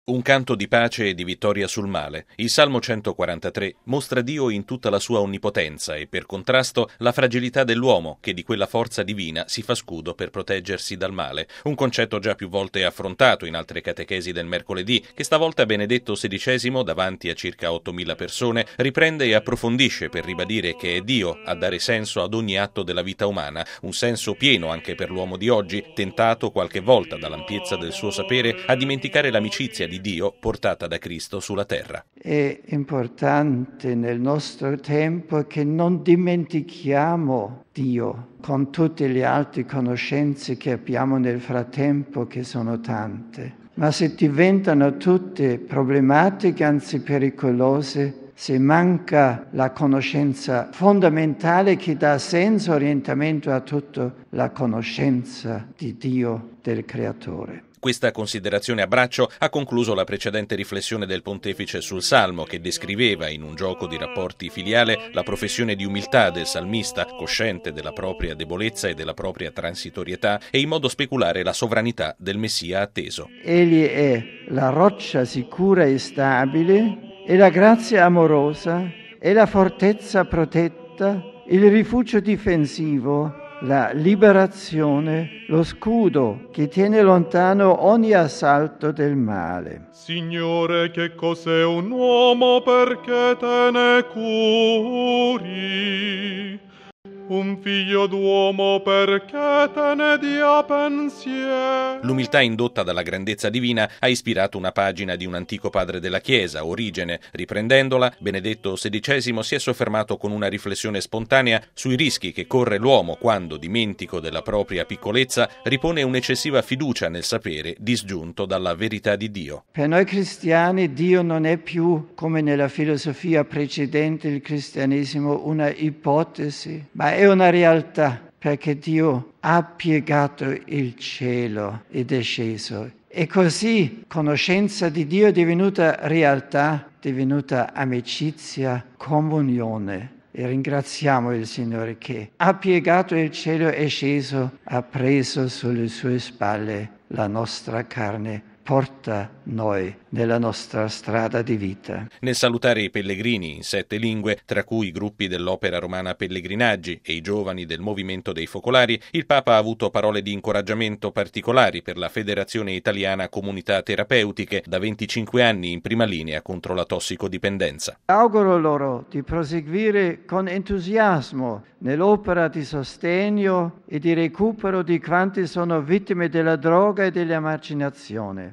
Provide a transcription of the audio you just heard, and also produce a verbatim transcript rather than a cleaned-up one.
Un canto di pace e di vittoria sul male. Il Salmo centoquarantatré mostra Dio in tutta la sua onnipotenza e, per contrasto, la fragilità dell'uomo che di quella forza divina si fa scudo per proteggersi dal male. Un concetto già più volte affrontato in altre catechesi del mercoledì, che stavolta Benedetto sedicesimo, davanti a circa ottomila persone, riprende e approfondisce per ribadire che è Dio a dare senso ad ogni atto della vita umana, un senso pieno anche per l'uomo di oggi, tentato qualche volta dall'ampiezza del suo sapere a dimenticare l'amicizia di Dio portata da Cristo sulla terra. È importante nel nostro tempo che non dimentichiamo Dio con tutte le altre conoscenze che abbiamo nel frattempo, che sono tante, ma se diventano tutte problematiche, anzi pericolose, se manca la conoscenza fondamentale che dà senso e orientamento a tutta la conoscenza di Dio, del Creatore. Questa considerazione a braccio ha concluso la precedente riflessione del pontefice sul Salmo, che descriveva in un gioco di rapporti filiale la professione di umiltà del salmista, cosciente della propria debolezza e della propria transitorietà, e in modo speculare la sovranità del Messia atteso. Egli è la roccia sicura e stabile, è la grazia amorosa, è la fortezza protetta, il rifugio difensivo, la liberazione, lo scudo che tiene lontano ogni assalto del male. Signore, che cos'è un uomo perché te ne curi? Un figlio d'uomo perché te ne dia pensiero? L'umiltà indotta dalla grandezza divina ha ispirato una pagina di un antico padre della Chiesa, Origene. Riprendendola, Benedetto sedicesimo si è soffermato con una riflessione spontanea sui rischi che corre l'uomo quando, dimentico della propria piccolezza, ripone un'eccessiva fiducia nel sapere disgiunto dalla verità di Dio. Per noi cristiani Dio non è più, come nella filosofia precedente il cristianesimo, una ipotesi, ma è una realtà, perché Dio ha piegato il cielo ed è sceso. E così conoscenza di Dio è divenuta realtà, divenuta amicizia, comunione. E ringraziamo il Signore che ha piegato il cielo, è sceso, ha preso sulle sue spalle la nostra carne, porta noi nella nostra strada di vita. Nel salutare i pellegrini in sette lingue, tra cui i gruppi dell'Opera Romana Pellegrinaggi e i giovani del Movimento dei Focolari, il Papa ha avuto parole di incoraggiamento particolari per la Federazione Italiana Comunità Terapeutiche, da venticinque anni in prima linea contro la tossicodipendenza. Auguro loro di proseguire con entusiasmo nell'opera di sostegno e di recupero di quanti sono vittime della droga e dell'emarginazione.